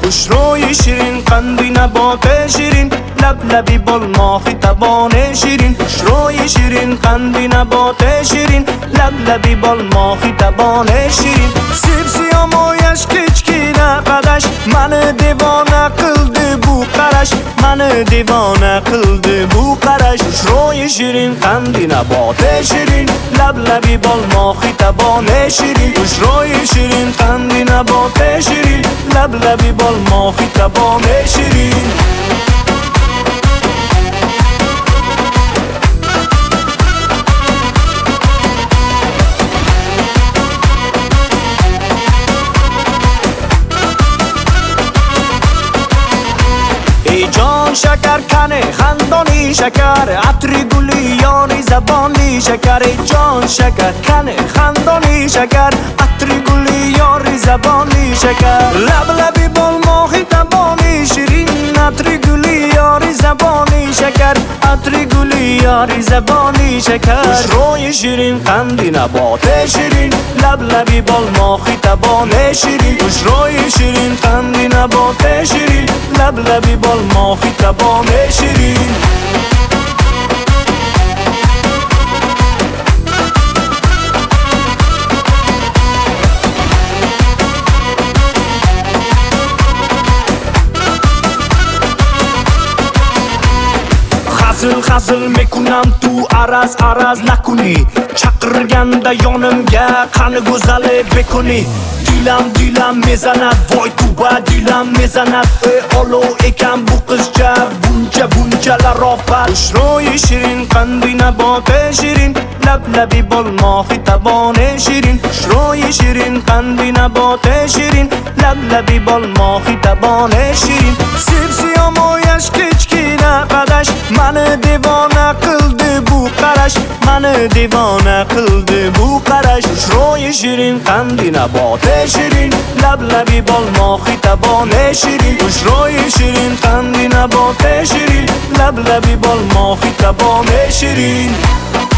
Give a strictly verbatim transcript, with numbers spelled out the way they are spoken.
خوشروی شیرین، قندی نبات شیرین، لب لبی بال ماهی تبان شیرین. خوشروی شیرین، قندی نبات شیرین، لب لبی بال ماهی تبان شیرین. سیب سیامویش کچکینه قدش، من دیوانه قلده بو قرش، من دیوانه قلده بو قرش. خوشروی شیرین، قندی نبات شیرین، لب لبی بال ماهی تبان شیرین. خوشروی شیرین، قندی نبات شیرین، لب لبی بال ماهی تبان شیرین. ای جان شکر کنه خندانی شکر، عطری گلی یاری زبانی شکر. ای جان شکر کنه خندانی شکر، عطری گلی یاری زبانی شکر. لب لبی بال ماهی تبانی شیرین، عطری گلی یاری زبانی شکر، عطری گلی یاری زبانی شکر. خوشروی شیرین، قندی نبات شیرین، لب لبی بال ماهی تبان شیرین. خوشروی شیرین، قندی نبات شیرین، لب لبی بال ماهی تبان شیرین. خزل خزل میکنم تو عرض عرض نکنی، چقرگنده یانمگه قن گزله بکنی. دیلم دیلم میزند وای تو با دیلم میزند، ای آلو ایکم بو قزجه بونجه بونجه لرافت. خوشروی شیرین، قندی نبات شیرین، لب لبی بال ماهی تبان شیرین. خوشروی شیرین، قندی نبات شیرین، لب لبی بال ماهی تبان شیرین. سیب سیامویش کچکینه قدش، من دیوانه قلده بو قرش، من دیوانه قلده بو قرش. خوشروی شیرین، قندی نبات شیرین، لب لبی بال ماهی تبان شیرین. خوشروی شیرین، قندی نبات شیرین، لب لبی بال ماهی تبان شیرین.